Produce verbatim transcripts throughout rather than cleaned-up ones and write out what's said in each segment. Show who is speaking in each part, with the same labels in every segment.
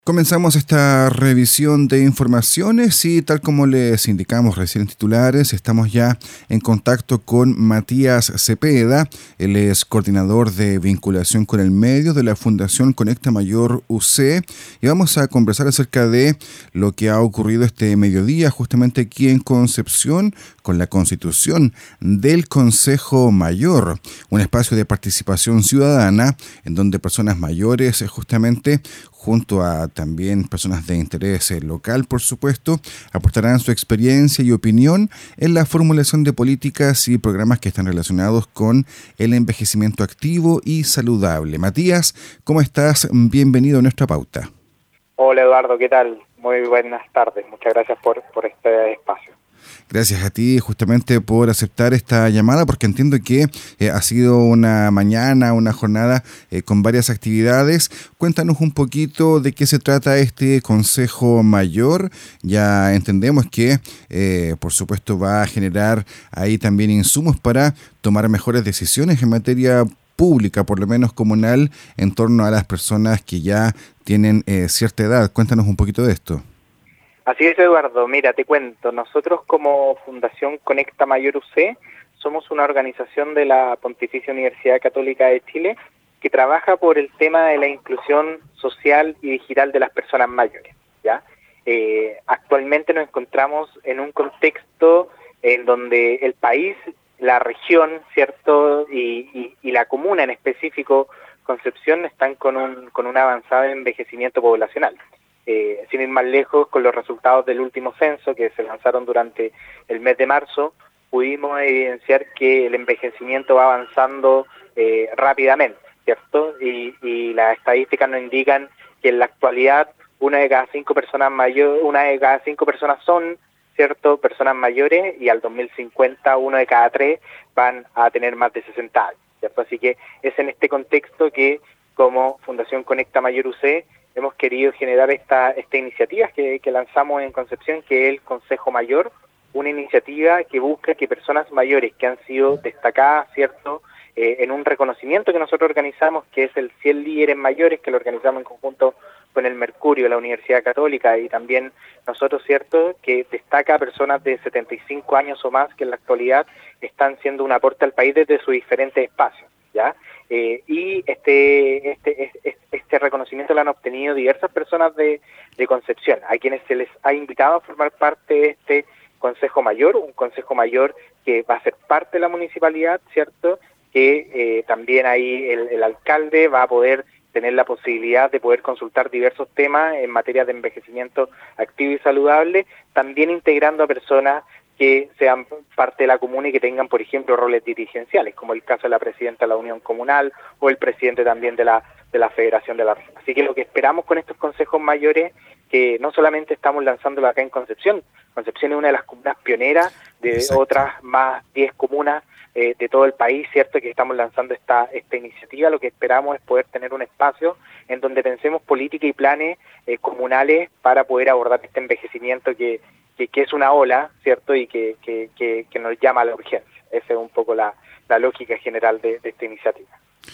Speaker 1: Comenzamos esta revisión de informaciones y tal como les indicamos recién en titulares, estamos ya en contacto con Matías Cepeda. Él es coordinador de vinculación con el medio de la Fundación Conecta Mayor U C y vamos a conversar acerca de lo que ha ocurrido este mediodía justamente aquí en Concepción con la constitución del Consejo Mayor, un espacio de participación ciudadana en donde personas mayores justamente junto a también personas de interés local, por supuesto, aportarán su experiencia y opinión en la formulación de políticas y programas que están relacionados con el envejecimiento activo y saludable. Matías, ¿cómo estás? Bienvenido a nuestra pauta.
Speaker 2: Hola Eduardo, ¿qué tal? Muy buenas tardes, muchas gracias por, por este espacio.
Speaker 1: Gracias a ti justamente por aceptar esta llamada, porque entiendo que eh, ha sido una mañana, una jornada eh, con varias actividades. Cuéntanos un poquito de qué se trata este Consejo Mayor. Ya entendemos que, eh, por supuesto, va a generar ahí también insumos para tomar mejores decisiones en materia pública, por lo menos comunal, en torno a las personas que ya tienen eh, cierta edad. Cuéntanos un poquito de esto.
Speaker 2: Así es, Eduardo. Mira, te cuento. Nosotros como Fundación Conecta Mayor U C somos una organización de la Pontificia Universidad Católica de Chile que trabaja por el tema de la inclusión social y digital de las personas mayores. ¿Ya? Eh, actualmente nos encontramos en un contexto en donde el país, la región, cierto, y, y, y la comuna en específico, Concepción, están con un con un avanzado envejecimiento poblacional. Eh, sin ir más lejos, con los resultados del último censo que se lanzaron durante el mes de marzo, pudimos evidenciar que el envejecimiento va avanzando eh, rápidamente, ¿cierto? Y, y las estadísticas nos indican que en la actualidad una de cada cinco personas mayores, una de cada cinco personas son, ¿cierto?, personas mayores, y al dos mil cincuenta uno de cada tres van a tener más de sesenta años, ¿cierto? Así que es en este contexto que como Fundación Conecta Mayor U C hemos querido generar esta, esta iniciativa que, que lanzamos en Concepción, que es el Consejo Mayor, una iniciativa que busca que personas mayores que han sido destacadas, ¿cierto?, eh, en un reconocimiento que nosotros organizamos, que es el cien líderes mayores, que lo organizamos en conjunto con el Mercurio, la Universidad Católica, y también nosotros, ¿cierto?, que destaca a personas de setenta y cinco años o más que en la actualidad están siendo un aporte al país desde sus diferentes espacios, ¿ya? Eh, y este, este, este, este reconocimiento lo han obtenido diversas personas de, de Concepción, a quienes se les ha invitado a formar parte de este Consejo Mayor, un Consejo Mayor que va a ser parte de la municipalidad, ¿cierto?, que eh, también ahí el, el alcalde va a poder tener la posibilidad de poder consultar diversos temas en materia de envejecimiento activo y saludable, también integrando a personas que sean parte de la comuna y que tengan, por ejemplo, roles dirigenciales, como el caso de la presidenta de la Unión Comunal o el presidente también de la de la Federación de la Región. Así que lo que esperamos con estos consejos mayores, que no solamente estamos lanzándolo acá en Concepción, Concepción es una de las comunas pioneras de Exacto. Otras más diez comunas eh, de todo el país, cierto, que estamos lanzando esta esta iniciativa. Lo que esperamos es poder tener un espacio en donde pensemos política y planes eh, comunales para poder abordar este envejecimiento que Que, que es una ola, ¿cierto?, y que, que, que, que nos llama a la urgencia. Esa es un poco la, la lógica general de, de esta iniciativa.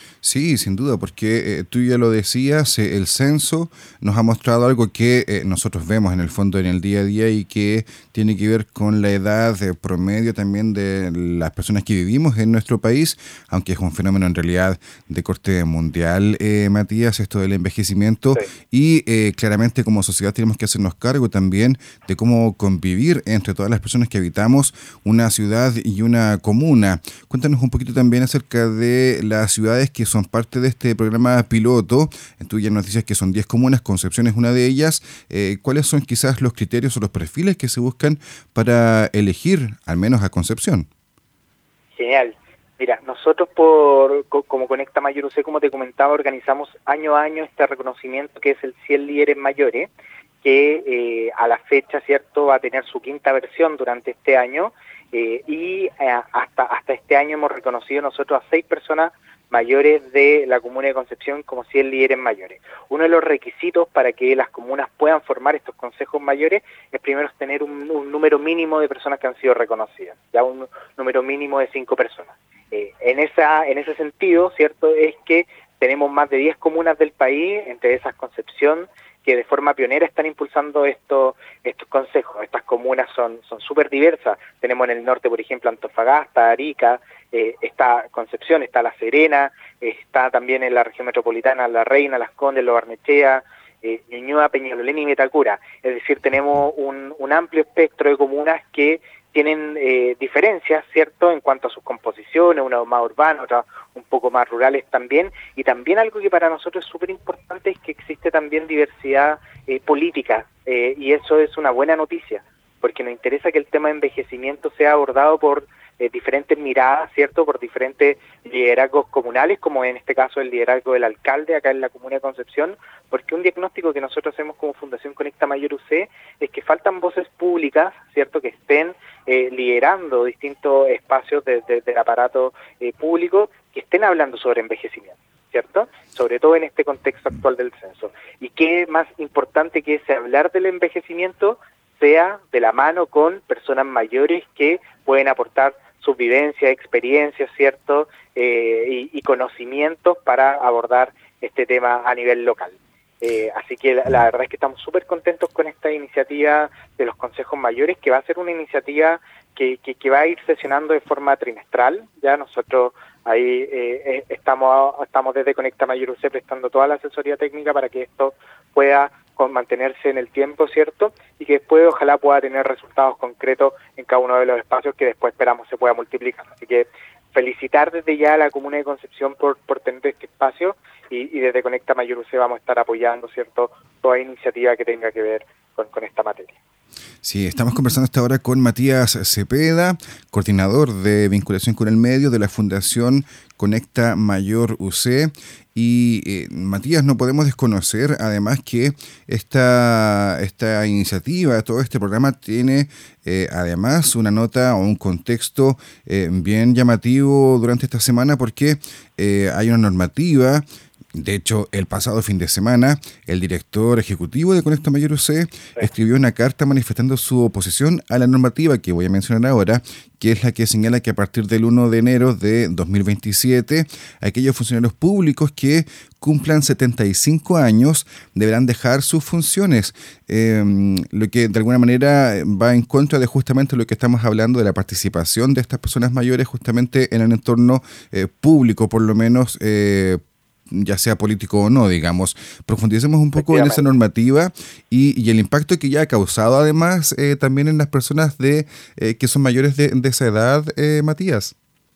Speaker 1: Sí, sin duda, porque eh, tú ya lo decías, eh, el censo nos ha mostrado algo que eh, nosotros vemos en el fondo en el día a día y que tiene que ver con la edad eh, promedio también de las personas que vivimos en nuestro país, aunque es un fenómeno en realidad de corte mundial, eh, Matías, esto del envejecimiento, sí. y eh, claramente como sociedad tenemos que hacernos cargo también de cómo convivir entre todas las personas que habitamos una ciudad y una comuna. Cuéntanos un poquito también acerca de las ciudades que son parte de este programa piloto. Tú ya nos dices que son diez comunas, Concepción es una de ellas. Eh, ¿Cuáles son quizás los criterios o los perfiles que se buscan para elegir al menos a Concepción?
Speaker 2: Genial. Mira, nosotros por como Conecta Mayor U C, como te comentaba, organizamos año a año este reconocimiento que es el cien líderes mayores, que eh, a la fecha, ¿cierto?, va a tener su quinta versión durante este año, eh, y eh, hasta hasta este año hemos reconocido nosotros a seis personas mayores de la comuna de Concepción como cien líderes mayores. Uno de los requisitos para que las comunas puedan formar estos consejos mayores es primero tener un, un número mínimo de personas que han sido reconocidas, ya un número mínimo de cinco personas. Eh, en esa en ese sentido, ¿cierto?, es que tenemos más de diez comunas del país, entre esas Concepción, que de forma pionera están impulsando estos estos consejos. Estas comunas son son súper diversas. Tenemos en el norte, por ejemplo, Antofagasta, Arica, eh, está Concepción, está La Serena, eh, está también en la región metropolitana La Reina, Las Condes, Lo Barnechea, eh, Ñuñoa, Peñalolén y Vitacura. Es decir, tenemos un, un amplio espectro de comunas que tienen eh, diferencias, ¿cierto?, en cuanto a sus composiciones, una más urbana, otra un poco más rurales también, y también algo que para nosotros es súper importante es que existe también diversidad eh, política, eh, y eso es una buena noticia, porque nos interesa que el tema de envejecimiento sea abordado por eh, diferentes miradas, ¿cierto?, por diferentes liderazgos comunales, como en este caso el liderazgo del alcalde acá en la comuna de Concepción, porque un diagnóstico que nosotros hacemos como Fundación Conecta Mayor U C es que faltan voces públicas, ¿cierto?, que estén eh, liderando distintos espacios de, de, del aparato eh, público, que estén hablando sobre envejecimiento, ¿cierto?, sobre todo en este contexto actual del censo. Y qué más importante que ese hablar del envejecimiento sea de la mano con personas mayores que pueden aportar sus vivencias, experiencias, ¿cierto?, eh, y, y conocimientos para abordar este tema a nivel local. Eh, así que la, la verdad es que estamos súper contentos con esta iniciativa de los consejos mayores, que va a ser una iniciativa que, que, que va a ir sesionando de forma trimestral. Ya nosotros ahí eh, estamos estamos desde Conecta Mayor U C prestando toda la asesoría técnica para que esto pueda con mantenerse en el tiempo, ¿cierto?, y que después ojalá pueda tener resultados concretos en cada uno de los espacios que después esperamos se pueda multiplicar. Así que felicitar desde ya a la Comuna de Concepción por, por tener este espacio, y, y desde Conecta Mayor U C vamos a estar apoyando, ¿cierto?, toda iniciativa que tenga que ver con, con esta materia.
Speaker 1: Sí, estamos conversando hasta ahora con Matías Cepeda, coordinador de vinculación con el medio de la Fundación Conecta Mayor U C. Y eh, Matías, no podemos desconocer además que esta, esta iniciativa, todo este programa tiene eh, además una nota o un contexto eh, bien llamativo durante esta semana, porque eh, hay una normativa. De hecho, el pasado fin de semana, el director ejecutivo de Conecta Mayor U C sí. escribió una carta manifestando su oposición a la normativa que voy a mencionar ahora, que es la que señala que a partir del primero de enero de dos mil veintisiete, aquellos funcionarios públicos que cumplan setenta y cinco años deberán dejar sus funciones, eh, lo que de alguna manera va en contra de justamente lo que estamos hablando de la participación de estas personas mayores justamente en el entorno eh, público, por lo menos eh, ya sea político o no, digamos. Profundicemos un poco en esa normativa y, y el impacto que ya ha causado además eh, también en las personas de eh, que son mayores de, de esa edad, eh, Matías.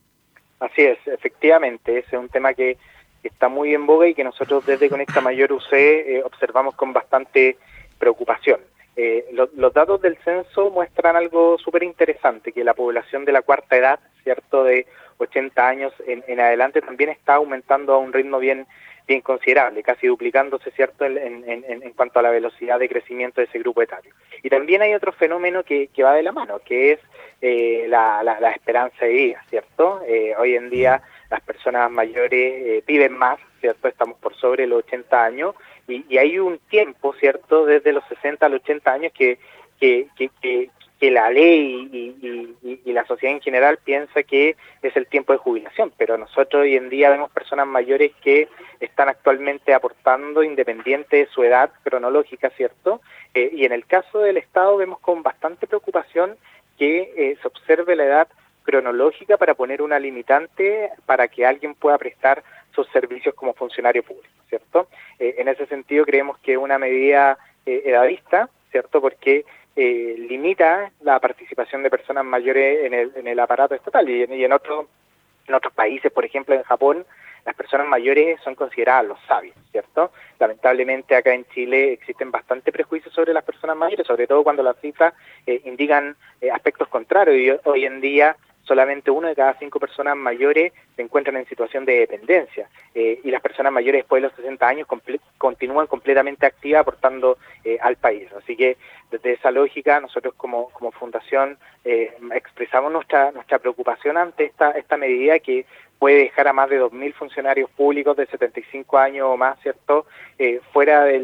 Speaker 2: Así es, efectivamente, ese es un tema que está muy en boga y que nosotros desde Conecta Mayor U C eh, observamos con bastante preocupación. Eh, lo, los datos del censo muestran algo súper interesante, que la población de la cuarta edad, ¿cierto?, de ochenta años en, en adelante también está aumentando a un ritmo bien bien considerable, casi duplicándose, ¿cierto?, en, en, en, en cuanto a la velocidad de crecimiento de ese grupo etario. Y también hay otro fenómeno que, que va de la mano, que es eh, la, la, la esperanza de vida, ¿cierto? Eh, hoy en día las personas mayores eh, viven más, ¿cierto? Estamos por sobre los ochenta años y, y hay un tiempo, ¿cierto?, desde los sesenta a los ochenta años que, que, que, que que la ley y, y, y la sociedad en general piensa que es el tiempo de jubilación, pero nosotros hoy en día vemos personas mayores que están actualmente aportando independiente de su edad cronológica, ¿cierto? Eh, y en el caso del Estado vemos con bastante preocupación que eh, se observe la edad cronológica para poner una limitante para que alguien pueda prestar sus servicios como funcionario público, ¿cierto? Eh, en ese sentido creemos que es una medida eh, edadista, ¿cierto?, porque Eh, limita la participación de personas mayores en el, en el aparato estatal y, y en, otro, en otros países, por ejemplo en Japón, las personas mayores son consideradas los sabios, ¿cierto? Lamentablemente acá en Chile existen bastante prejuicios sobre las personas mayores, sobre todo cuando las cifras eh, indican eh, aspectos contrarios, y hoy en día solamente uno de cada cinco personas mayores se encuentran en situación de dependencia eh, y las personas mayores después de los sesenta años comple- continúan completamente activas aportando eh, al país. Así que desde esa lógica nosotros como, como fundación eh, expresamos nuestra nuestra preocupación ante esta esta medida que puede dejar a más de dos mil funcionarios públicos de setenta y cinco años o más, ¿cierto?, eh, fuera del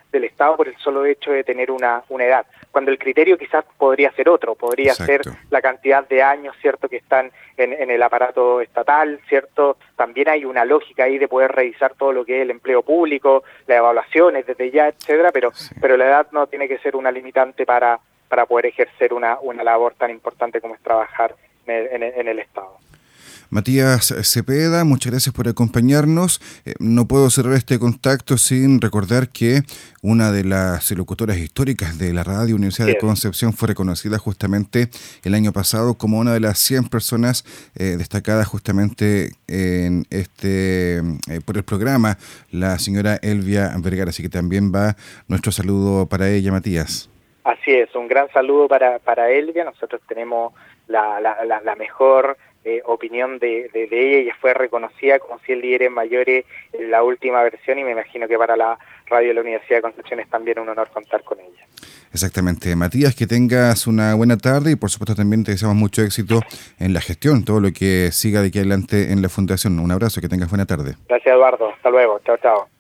Speaker 2: del Estado por el solo hecho de tener una, una edad, cuando el criterio quizás podría ser otro, podría Exacto. ser la cantidad de años, ¿cierto?, que están en, en el aparato estatal, ¿cierto? También hay una lógica ahí de poder revisar todo lo que es el empleo público, las evaluaciones desde ya, etcétera, pero, sí. pero la edad no tiene que ser una limitante para, para poder ejercer una, una labor tan importante como es trabajar en el, en el, en el Estado.
Speaker 1: Matías Cepeda, muchas gracias por acompañarnos. Eh, no puedo cerrar este contacto sin recordar que una de las locutoras históricas de la radio Universidad sí. de Concepción fue reconocida justamente el año pasado como una de las cien personas eh, destacadas justamente en este eh, por el programa, la señora Elvia Vergara. Así que también va nuestro saludo para ella, Matías.
Speaker 2: Así es, un gran saludo para, para Elvia. Nosotros tenemos la, la, la, la mejor... Eh, opinión de, de, de ella. Ella fue reconocida como cien líderes mayores en la última versión y me imagino que para la radio de la Universidad de Concepción es también un honor contar con ella.
Speaker 1: Exactamente. Matías, que tengas una buena tarde y por supuesto también te deseamos mucho éxito en la gestión, todo lo que siga de aquí adelante en la Fundación. Un abrazo, que tengas buena tarde.
Speaker 2: Gracias, Eduardo. Hasta luego. Chao, chao.